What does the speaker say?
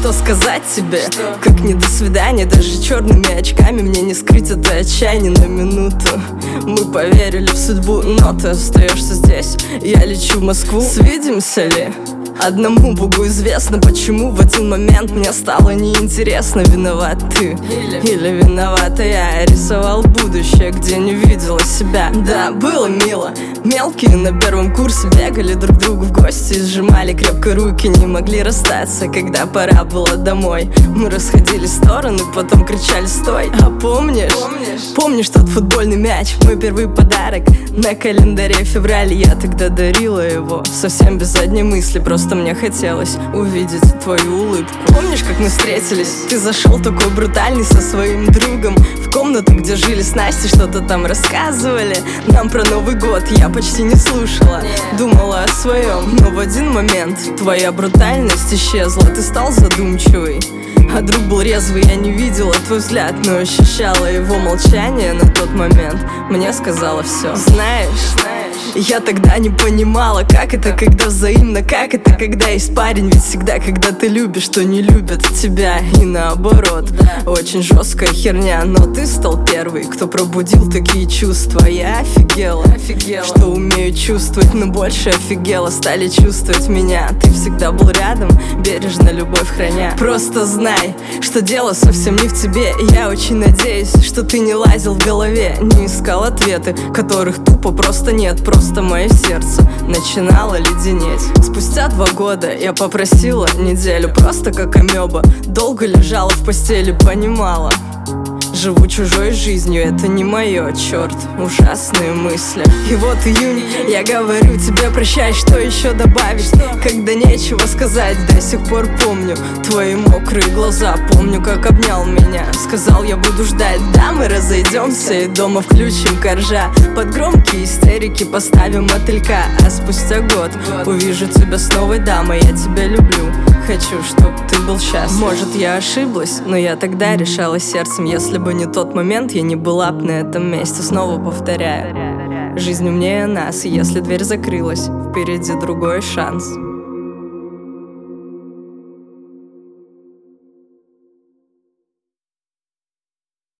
Что сказать тебе? Как не до свидания, даже черными очками мне не скрыть это отчаяние на минуту. Мы поверили в судьбу, но ты остаешься здесь. Я лечу в Москву, свидимся ли? Одному Богу известно, почему в один момент мне стало неинтересно. Виноват ты или виновата я? Рисовал будущее, где не видела себя. Да, было мило. Мелкие на первом курсе бегали друг к другу в гости, сжимали крепко руки, не могли расстаться, когда пора было домой. Мы расходились в стороны, потом кричали «стой!» А помнишь тот футбольный мяч? Мой первый подарок на календаре февраль. Я тогда дарила его совсем без задней мысли, просто мне хотелось увидеть твою улыбку. Помнишь, как мы встретились? Ты зашел такой брутальный со своим другом в комнату, где жили с Настей, что-то там рассказывали нам про Новый год. Я почти не слушала, думала о своем. Но в один момент твоя брутальность исчезла, ты стал задумчивый. А друг был резвый, я не видела твой взгляд, но ощущала его молчание на тот момент. Мне сказала все. Знаешь, я тогда не понимала, как это, когда взаимно, как это, когда есть парень. Ведь всегда, когда ты любишь, то не любят тебя, и наоборот. Очень жесткая херня, но ты стал первый, кто пробудил такие чувства. Я офигела, что умею чувствовать, но больше офигела стали чувствовать меня. Ты всегда был рядом, бережно любовь храня. Просто знай, что дело совсем не в тебе. Я очень надеюсь, что ты не лазил в голове, не искал ответы, которых тупо просто нет. Просто мое сердце начинало леденеть. Спустя 2 года я попросила неделю, просто как амеба. Долго лежала в постели, понимала, живу чужой жизнью, это не мое, черт, ужасные мысли. И вот июнь, я говорю тебе прощай, что еще добавить, когда нечего сказать. До сих пор помню твои мокрые глаза, помню, как обнял меня, сказал, я буду ждать. Да, мы разойдемся и дома включим коржа, под громкие истерики поставим мотылька. А спустя год увижу тебя с новой дамой, я тебя люблю, хочу, чтоб ты был счастлив. Может, я ошиблась, но я тогда решала сердцем, если бы не тот момент, я не была б на этом месте. Снова повторяю, жизнь умнее нас, и если дверь закрылась, впереди другой шанс.